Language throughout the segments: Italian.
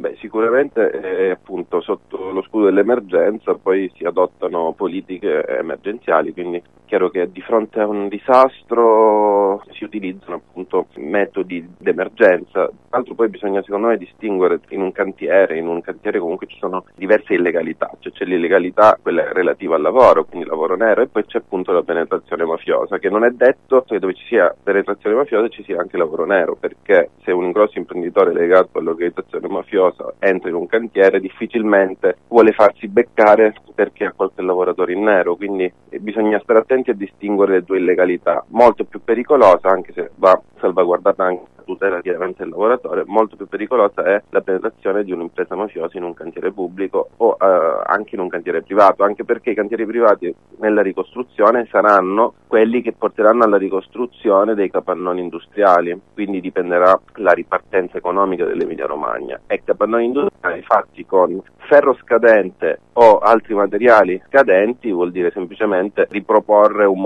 Beh, sicuramente appunto sotto lo scudo dell'emergenza poi si adottano politiche emergenziali, quindi è chiaro che di fronte a un disastro si utilizzano appunto metodi d'emergenza. Tra l'altro poi bisogna secondo me distinguere in un cantiere comunque ci sono diverse illegalità, cioè c'è l'illegalità quella relativa al lavoro, quindi lavoro nero, e poi c'è appunto la penetrazione mafiosa, che non è detto che dove ci sia penetrazione mafiosa ci sia anche lavoro nero, perché se un grosso imprenditore legato all'organizzazione mafiosa entra in un cantiere difficilmente vuole farsi beccare perché ha qualche lavoratore in nero, quindi bisogna stare attenti a distinguere le due illegalità. Molto più pericolosa, anche se va salvaguardata anche la tutela chiaramente del lavoratore, molto più pericolosa è la penetrazione di un'impresa mafiosa in un cantiere pubblico o anche in un cantiere privato, anche perché i cantieri privati nella ricostruzione saranno quelli che porteranno alla ricostruzione dei capannoni industriali, quindi dipenderà la ripartenza economica dell'Emilia Romagna. E capannoni industriali fatti con ferro scadente o altri materiali scadenti vuol dire semplicemente riproporre un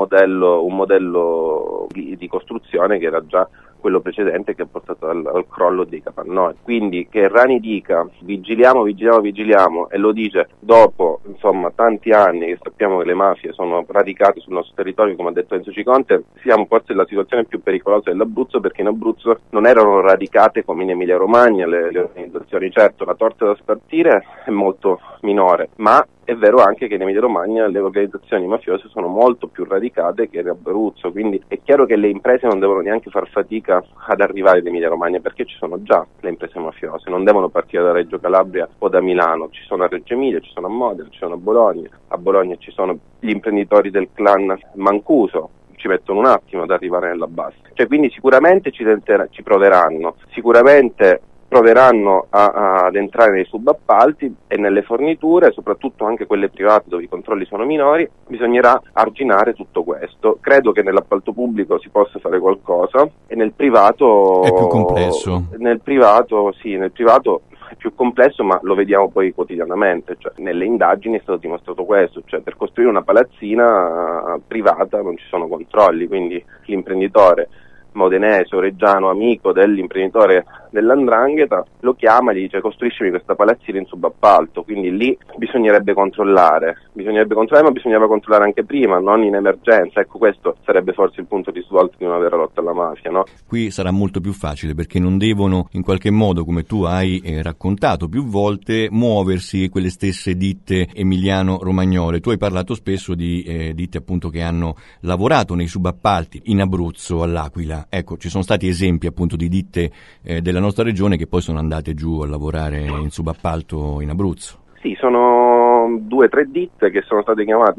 modello di costruzione che era già quello precedente, che ha portato al crollo dei capannoni. Quindi che Rani dica vigiliamo e lo dice dopo tanti anni che sappiamo che le mafie sono radicate sul nostro territorio, come ha detto Enzo Ciconte, siamo forse nella situazione più pericolosa dell'Abruzzo, perché in Abruzzo non erano radicate come in Emilia Romagna le organizzazioni. Certo, la torta da spartire è molto minore, ma è vero anche che in Emilia Romagna le organizzazioni mafiose sono molto più radicate che in Abruzzo, quindi è chiaro che le imprese non devono neanche far fatica ad arrivare in Emilia Romagna, perché ci sono già le imprese mafiose, non devono partire da Reggio Calabria o da Milano, ci sono a Reggio Emilia, ci sono a Modena, ci sono a Bologna ci sono gli imprenditori del clan Mancuso, ci mettono un attimo ad arrivare nella base. Cioè, quindi sicuramente ci proveranno, sicuramente proveranno ad entrare nei subappalti e nelle forniture, soprattutto anche quelle private dove i controlli sono minori. Bisognerà arginare tutto questo. Credo che nell'appalto pubblico si possa fare qualcosa e nel privato è più complesso. Nel privato è più complesso, ma lo vediamo poi quotidianamente, cioè nelle indagini è stato dimostrato questo, cioè per costruire una palazzina privata non ci sono controlli, quindi l'imprenditore modenese o reggiano, amico dell'imprenditore dell''ndrangheta, lo chiama e gli dice costruiscimi questa palazzina in subappalto, quindi lì bisognerebbe controllare, ma bisognava controllare anche prima, non in emergenza. Ecco, questo sarebbe forse il punto di svolta di una vera lotta alla mafia, no? Qui sarà molto più facile, perché non devono in qualche modo, come tu hai raccontato più volte, muoversi quelle stesse ditte emiliano-romagnole. Tu hai parlato spesso di ditte appunto che hanno lavorato nei subappalti in Abruzzo, all'Aquila. Ecco, ci sono stati esempi appunto di ditte della nostra regione che poi sono andate giù a lavorare in subappalto in Abruzzo. Sì, sono 2 o 3 ditte che sono state chiamate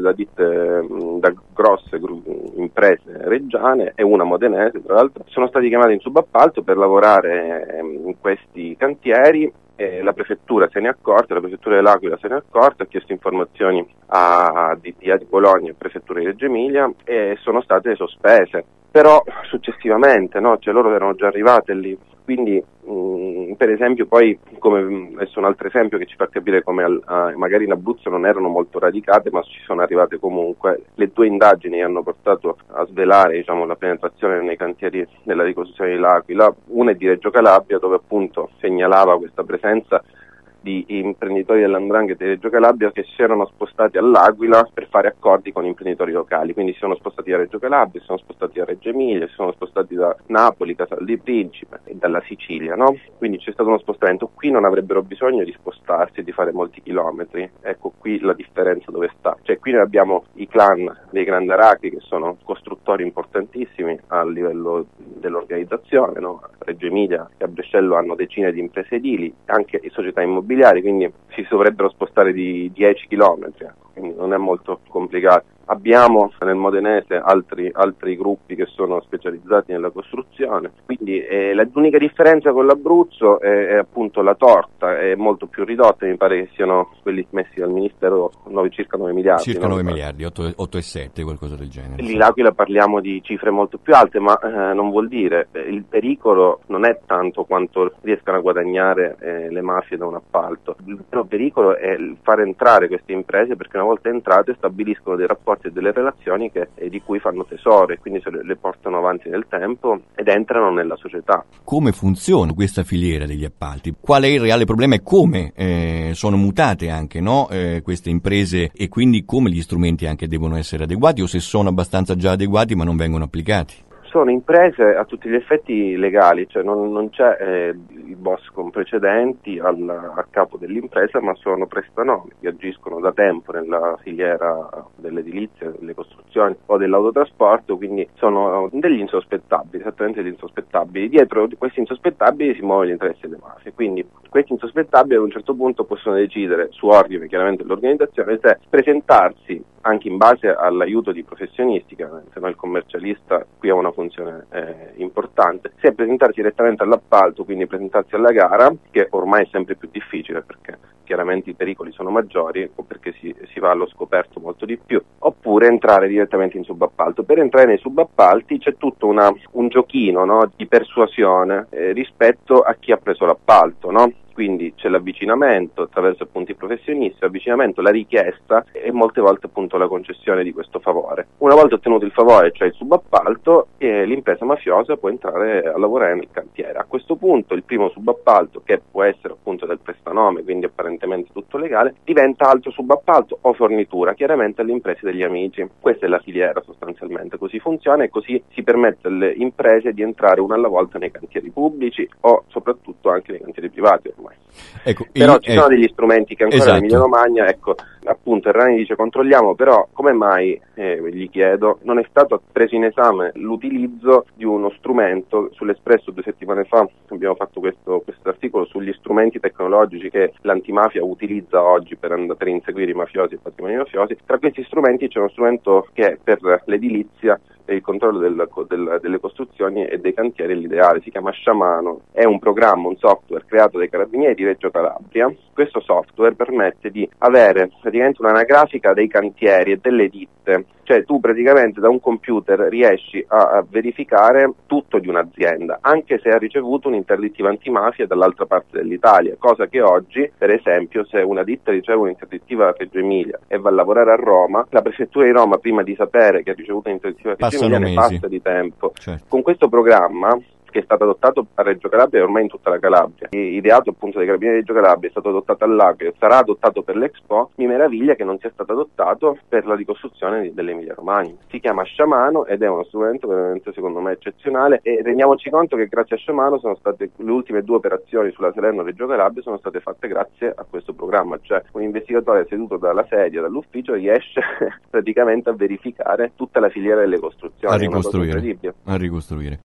da grosse imprese reggiane e una modenese, tra l'altro, sono stati chiamati in subappalto per lavorare in questi cantieri. La prefettura se ne è accorta, la prefettura dell'Aquila se ne è accorta, ha chiesto informazioni a DPA di Bologna e prefettura di Reggio Emilia e sono state sospese. Però successivamente, no? Cioè loro erano già arrivate lì, quindi per esempio poi, come adesso un altro esempio che ci fa capire come magari in Abruzzo non erano molto radicate, ma ci sono arrivate comunque, le 2 indagini hanno portato a svelare la penetrazione nei cantieri della ricostruzione dell'Aquila. Una è di Reggio Calabria, dove appunto segnalava questa presenza di imprenditori dell''ndrangheta di Reggio Calabria che si erano spostati all'Aquila per fare accordi con imprenditori locali, quindi si sono spostati a Reggio Calabria, si sono spostati a Reggio Emilia, si sono spostati da Napoli, Casal di Principe e dalla Sicilia, no? Quindi c'è stato uno spostamento. Qui non avrebbero bisogno di spostarsi e di fare molti chilometri. Ecco qui la differenza dove sta. Cioè qui noi abbiamo i clan dei Grandi Aracri, che sono costruttori importantissimi a livello dell'organizzazione, no? A Reggio Emilia e a Brescello hanno decine di imprese edili, anche società immobiliari, quindi si dovrebbero spostare di 10 chilometri, quindi non è molto complicato. Abbiamo nel modenese altri gruppi che sono specializzati nella costruzione, quindi l'unica differenza con l'Abruzzo è appunto la torta, è molto più ridotta, mi pare che siano quelli messi dal Ministero circa 9 miliardi. Circa 9 miliardi, 8,7, qualcosa del genere. Lì l'Aquila parliamo di cifre molto più alte, ma non vuol dire, il pericolo non è tanto quanto riescano a guadagnare le mafie da un appalto. Il vero pericolo è far entrare queste imprese, perché una volta entrate stabiliscono dei rapporti e delle relazioni di cui fanno tesoro e quindi le portano avanti nel tempo ed entrano nella società. Come funziona questa filiera degli appalti? Qual è il reale problema è come sono mutate anche, no? Queste imprese, e quindi come gli strumenti anche devono essere adeguati, o se sono abbastanza già adeguati ma non vengono applicati. Sono imprese a tutti gli effetti legali, cioè non c'è il boss con precedenti a capo dell'impresa, ma sono prestanomi che agiscono da tempo nella filiera dell'edilizia, delle costruzioni o dell'autotrasporto, quindi sono degli insospettabili, esattamente degli insospettabili. Dietro questi insospettabili si muove l'interesse delle mafie, quindi questi insospettabili ad un certo punto possono decidere, su ordine chiaramente dell'organizzazione, se presentarsi anche in base all'aiuto di professionisti, se no il commercialista qui ha una funzione importante, se presentarsi direttamente all'appalto, quindi presentarsi alla gara, che ormai è sempre più difficile perché chiaramente i pericoli sono maggiori o perché si va allo scoperto molto di più, oppure entrare direttamente in subappalto. Per entrare nei subappalti c'è tutto un giochino, no, di persuasione rispetto a chi ha preso l'appalto, no? Quindi c'è l'avvicinamento attraverso appunto i professionisti, l'avvicinamento, la richiesta e molte volte appunto la concessione di questo favore. Una volta ottenuto il favore, cioè il subappalto, l'impresa mafiosa può entrare a lavorare nel cantiere. A questo punto il primo subappalto, che può essere appunto del prestanome, quindi apparentemente tutto legale, diventa altro subappalto o fornitura, chiaramente alle imprese degli amici. Questa è la filiera sostanzialmente, così funziona e così si permette alle imprese di entrare una alla volta nei cantieri pubblici o soprattutto anche nei cantieri privati ormai. Ecco, però ci sono degli strumenti che ancora esatto. in Emilia Romagna, ecco, appunto Errani dice controlliamo, però come mai, gli chiedo, non è stato preso in esame l'utilizzo di uno strumento? Sull'Espresso 2 settimane fa abbiamo fatto questo articolo sugli strumenti tecnologici che l'antimafia utilizza oggi per inseguire i mafiosi e i patrimoni mafiosi. Tra questi strumenti c'è uno strumento che per l'edilizia e il controllo delle costruzioni e dei cantieri è l'ideale, si chiama Sciamano, è un programma, un software creato dai Carabinieri di Reggio Calabria. Questo software permette di avere praticamente un'anagrafica dei cantieri e delle ditte, cioè tu praticamente da un computer riesci a verificare tutto di un'azienda, anche se ha ricevuto un'interdittiva antimafia dall'altra parte dell'Italia, cosa che oggi, per esempio, se una ditta riceve un'interdittiva a Reggio Emilia e va a lavorare a Roma, la prefettura di Roma, prima di sapere che ha ricevuto un'interdittiva a Reggio Emilia, ne passa di tempo. Certo. Con questo programma, che è stato adottato a Reggio Calabria e ormai in tutta la Calabria, ideato appunto dai Carabinieri di Reggio Calabria, è stato adottato all'Acre, sarà adottato per l'Expo, mi meraviglia che non sia stato adottato per la ricostruzione dell'Emilia Romagna. Si chiama Sciamano ed è uno strumento veramente secondo me eccezionale e rendiamoci conto che grazie a Sciamano sono state le ultime 2 operazioni sulla Salerno-Reggio Calabria sono state fatte grazie a questo programma, cioè un investigatore seduto dalla sedia, dall'ufficio, riesce praticamente a verificare tutta la filiera delle costruzioni. A ricostruire.